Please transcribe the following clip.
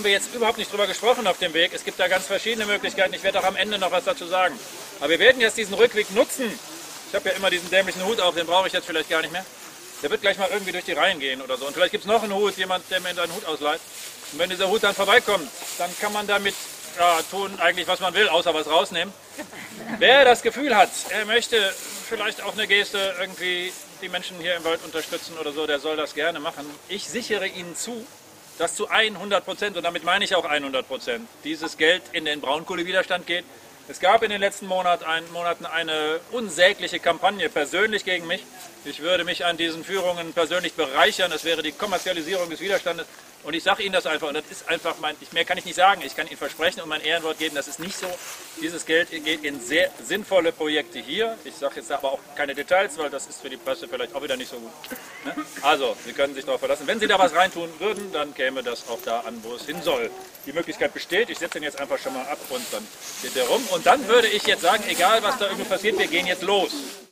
haben wir jetzt überhaupt nicht drüber gesprochen auf dem Weg. Es gibt da ganz verschiedene Möglichkeiten. Ich werde auch am Ende noch was dazu sagen. Aber wir werden jetzt diesen Rückweg nutzen. Ich habe ja immer diesen dämlichen Hut auf, den brauche ich jetzt vielleicht gar nicht mehr. Der wird gleich mal irgendwie durch die Reihen gehen oder so. Und vielleicht gibt es noch einen Hut, jemand, der mir seinen Hut ausleiht. Und wenn dieser Hut dann vorbeikommt, dann kann man damit tun eigentlich, was man will, außer was rausnehmen. Wer das Gefühl hat, er möchte vielleicht auch eine Geste irgendwie die Menschen hier im Wald unterstützen oder so, der soll das gerne machen. Ich sichere Ihnen zu, dass zu 100%, und damit meine ich auch 100%, dieses Geld in den Braunkohlewiderstand geht. Es gab in den letzten Monaten eine unsägliche Kampagne persönlich gegen mich. Ich würde mich an diesen Führungen persönlich bereichern. Es wäre die Kommerzialisierung des Widerstandes. Und ich sage Ihnen das einfach. Und das ist einfach mehr kann ich nicht sagen. Ich kann Ihnen versprechen und mein Ehrenwort geben, das ist nicht so. Dieses Geld geht in sehr sinnvolle Projekte hier. Ich sage jetzt aber auch keine Details, weil das ist für die Presse vielleicht auch wieder nicht so gut. Ne? Also, Sie können sich darauf verlassen. Wenn Sie da was reintun würden, dann käme das auch da an, wo es hin soll. Die Möglichkeit besteht. Ich setze den jetzt einfach schon mal ab und dann geht der rum. Und dann würde ich jetzt sagen, egal was da irgendwie passiert, wir gehen jetzt los.